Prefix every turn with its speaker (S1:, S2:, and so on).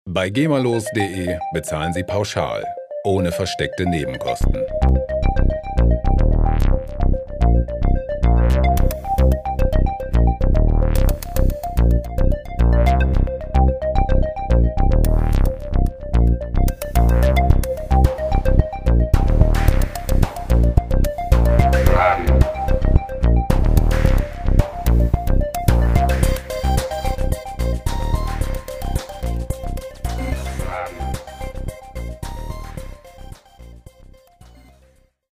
S1: Bei gemalos.de bezahlen Sie pauschal, ohne versteckte Nebenkosten.